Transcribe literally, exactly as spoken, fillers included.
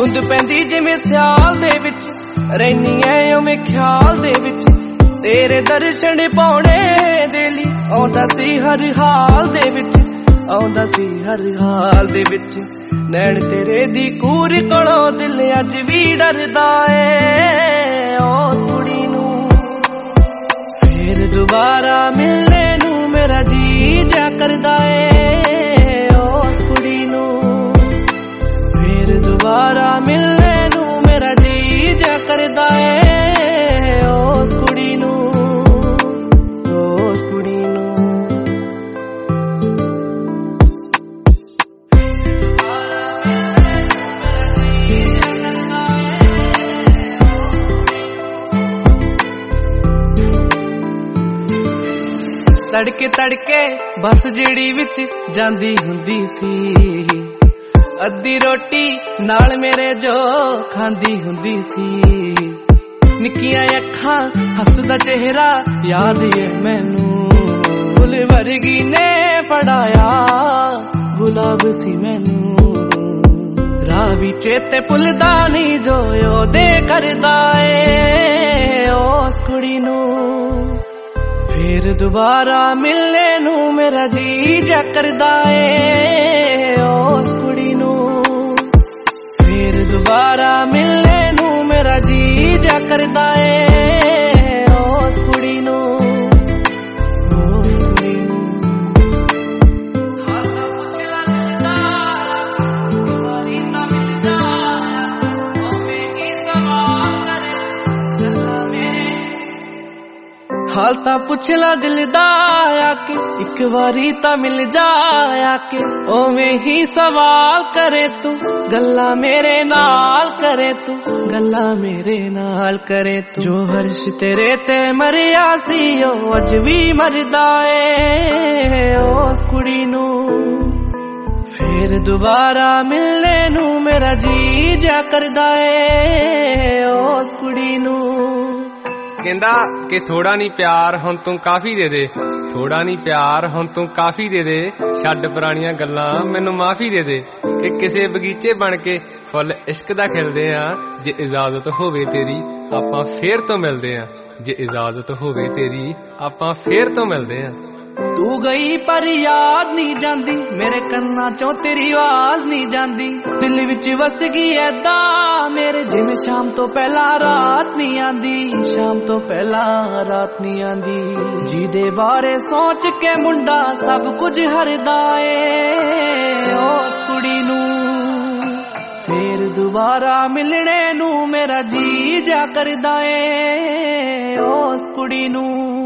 ਬੂੰਦ ਪੈਂਦੀ ਜਿਵੇਂ ਸਿਆਲ ਦੇ ਵਿੱਚ, ਰਹਿਨੀ ਐ ਉਵੇਂ ਖਿਆਲ ਦੇ ਵਿੱਚ। ਤੇਰੇ ਦਰਸ਼ਨ ਪਾਉਣੇ ਦੇ ਲਈ ਆਉਂਦਾ ਸੀ ਹਰ ਹਾਲ ਦੇ ਵਿੱਚ, ਆਉਂਦਾ ਸੀ ਹਰ ਹਾਲ ਦੇ ਵਿੱਚ। ਨੈਣ ਤੇਰੇ ਦੀ ਕੂਰ ਕੋਲੋਂ ਦਿਲ ਅੱਜ ਵੀ ਡਰਦਾ ਏ ਉਸ ਕੁੜੀ ਨੂੰ। ਫੇਰ ਦੁਬਾਰਾ ਮਿਲਣੇ ਨੂੰ ਮੇਰਾ ਜੀ ਜਾ ਕਰਦਾ ਏ ਉਸ ਕੁੜੀ ਨੂੰ। ਫੇਰ ਦੁਬਾਰਾ ਮਿਲਣੇ ਨੂੰ ਮੇਰਾ ਜੀ ਜਾ ਕਰਦਾ ਏ ਉਸ ਕੁੜੀ ਨੂੰ, ਉਸ ਕੁੜੀ ਨੂੰ। ਤੜਕੇ ਤੜਕੇ ਬੱਸ ਜਿਹੜੀ ਵਿੱਚ ਜਾਂਦੀ ਹੁੰਦੀ ਸੀ, ਅੱਧੀ ਰੋਟੀ ਨਾਲ ਮੇਰੇ ਜੋ ਖਾਂਦੀ ਹੁੰਦੀ ਸੀ। ਨਿੱਕੀਆਂ ਅੱਖਾਂ ਹੱਸਦਾ ਚਿਹਰਾ ਯਾਦ ਏ ਮੈਨੂੰ, ਫੁੱਲ ਵਰਗੀ ਨੇ ਫੜਾਇਆ ਗੁਲਾਬ ਸੀ ਮੈਨੂੰ। ਰਾਹ ਵੀ ਚੇਤੇ ਭੁੱਲਦਾ ਨਹੀਂ ਜੋ ਉਹਦੇ ਕਰਦਾ ਏ ਉਸ ਕੁੜੀ ਨੂੰ। ਫੇਰ ਦੁਬਾਰਾ ਮਿਲਣੇ ਨੂੰ ਮੇਰਾ ਜੀ ਜਾ ਕਰਦਾ ਏ ਉਸ ਕੁੜੀ ਨੂੰ। ਫੇਰ ਦੁਬਾਰਾ ਮਿਲਣੇ ਨੂੰ ਮੇਰਾ ਜੀ ਜਾ ਕਰਦਾ ਏ ਉਸ ਕੁੜੀ ਨੂੰ, ਉਸ ਕੁੜੀ ਨੂੰ। ਹਾਲ ਤਾਂ ਪੁੱਛ ਲੈ ਦਿਲਦਾਰਾ, ਇੱਕ ਵਾਰੀ ਤਾਂ ਮਿਲ ਜਾਇਆ, ਉਵੇਂ ਹੀ ਸਵਾਲ ਕਰੇ ਗੱਲਾਂ ਮੇਰੇ। ਹਾਲ ਤਾਂ ਪੁੱਛ ਲੈ ਦਿਲਦਾਰਾ ਕਿ ਇੱਕ ਵਾਰੀ ਤਾਂ ਮਿਲ ਜਾਇਆ, ਕਿ ਉਵੇਂ ਹੀ ਸਵਾਲ ਕਰੇ ਤੂੰ ਗੱਲਾਂ ਮੇਰੇ ਨਾਲ ਕਰੇ ਤੂੰ, ਗੱਲਾਂ ਮੇਰੇ ਨਾਲ ਕਰੇ ਤੂੰ। ਜੋ ਹਰਸ਼ ਤੇਰੇ ਤੇ ਮਰਿਆ ਸੀ ਉਹ ਅੱਜ ਵੀ ਮਰਦਾ ਏ ਉਸ ਕੁੜੀ ਨੂੰ। ਫੇਰ ਦੁਬਾਰਾ ਮਿਲਣੇ ਨੂੰ ਮੇਰਾ ਜੀ ਜਾ ਕਰਦਾ ਏ ਉਸ ਕੁੜੀ ਨੂੰ। ਕਹਿੰਦਾ ਕਿ ਥੋੜਾ ਨੀ ਪਿਆਰ ਹੁਣ ਤੂੰ ਕਾਫੀ ਦੇ ਦੇ, ਥੋੜਾ ਨੀ ਪਿਆਰ ਹੁਣ ਤੂੰ ਕਾਫੀ ਦੇ ਦੇ, ਛੱਡ ਪੁਰਾਣੀਆਂ ਗੱਲਾਂ ਮੈਨੂੰ ਮਾਫੀ ਦੇ ਦੇ। ਕਿ ਕਿਸੇ ਬਗੀਚੇ ਬਣ ਕੇ ਫੁੱਲ ਇਸ਼ਕ ਦਾ ਖਿਲਦੇ ਆ, ਜੇ ਇਜਾਜ਼ਤ ਹੋਵੇ ਤੇਰੀ ਆਪਾਂ ਫੇਰ ਤੋਂ ਮਿਲਦੇ ਆ, ਜੇ ਇਜਾਜ਼ਤ ਹੋਵੇ ਤੇਰੀ ਆਪਾਂ ਫੇਰ ਤੋਂ ਮਿਲਦੇ ਆ। ਤੂੰ ਗਈ ਪਰ ਯਾਦ ਨਹੀਂ ਜਾਂਦੀ, ਮੇਰੇ ਕੰਨਾਂ ਚੋਂ ਤੇਰੀ ਆਵਾਜ਼ ਨਹੀਂ ਜਾਂਦੀ। ਦਿਲ ਵਿੱਚ ਵਸ ਗਈ ਐਦਾਂ ਮੇਰੇ, ਜਿਵੇਂ ਸ਼ਾਮ ਤੋਂ ਪਹਿਲਾਂ ਰਾਤ ਨਹੀਂ ਆਂਦੀ, ਸ਼ਾਮ ਤੋਂ ਪਹਿਲਾਂ ਰਾਤ ਨਹੀਂ ਆਂਦੀ। ਜਿਹਦੇ ਬਾਰੇ ਸੋਚ ਕੇ ਮੁੰਡਾ ਸਭ ਕੁਝ ਹਰਦਾ ਏ ਉਸ ਕੁੜੀ ਨੂੰ। ਫੇਰ ਦੁਬਾਰਾ ਮਿਲਣੇ ਨੂੰ ਮੇਰਾ ਜੀ ਜਾ ਕਰਦਾ ਏ ਉਸ ਕੁੜੀ ਨੂੰ।